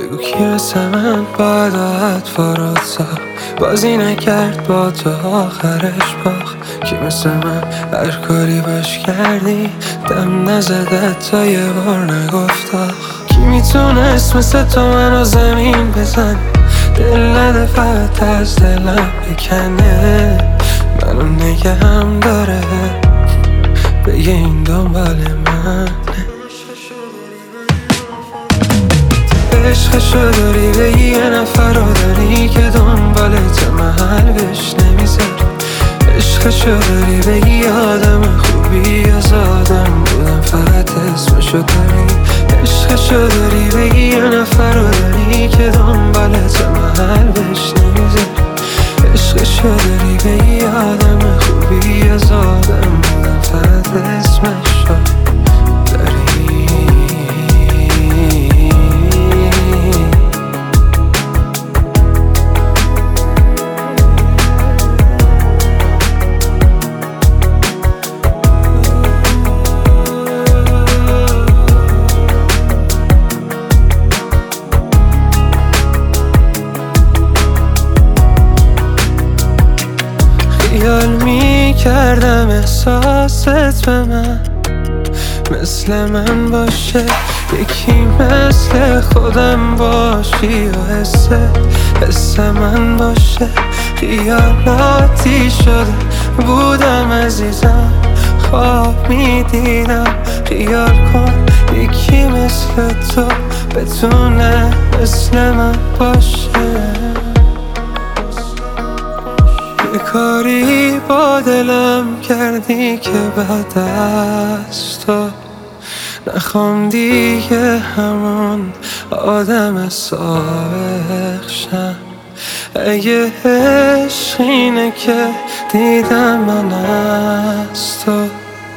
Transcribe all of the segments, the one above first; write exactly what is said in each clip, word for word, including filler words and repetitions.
بگو کی مثل من باید آهد فاراد ساخت، بازی نکرد با تو آخرش باخت. کی مثل من هر کاری باش کردی دم نزده تا یه بار نگفت آخ. کی میتونست مثل تو منو زمین بزن، دل نده فقط از دلم بکنه، منو نگه هم داره بگه این دنبال من. عشقشو داری به یه نفر رو داری که دنبالت محل بهش نمیذاری. عشقشو داری به یه آدم خوبی از آدم بودم فقط اسمشو داری. عشقشو داری به یه نفر رو داری که دنبالت محل بهش نمیذاری. عشقشو داری به یه آدم خوبی از آدم بودم فقط اسمشو داری. خیال می کردم احساست به من مثل من باشه، یکی مثل خودم باشی و حس حس من باشه. خیالاتی شده بودم عزیزم، خواب می دیدم خیال کن یکی مثل تو بتونه مثل من باشه. یه کاری با دلم کردی که بعد از تو نخوام دیگه همون آدم سابق شم. اگه عشق اینه که دیدم من از تو،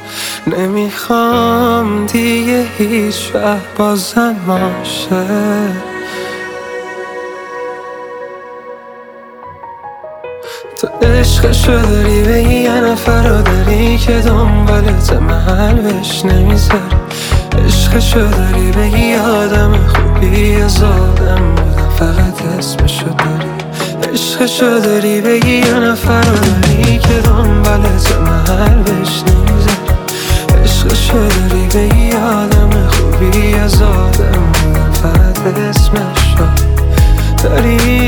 نمیخوام دیگه هیچ وقت بازم باشه. تو عشقشو داری به یه نفر رو داری که دنبالت محل بهش نمیذاری. عشقشو داری به یه آدم خوبی از آدم بودم فقط اسمشو داری. عشقشو داری به یه نفر رو داری که دنبالت محل بهش نمیذاری. عشقشو داری به یه آدم خوبی از آدم بودم فقط اسمشو داری.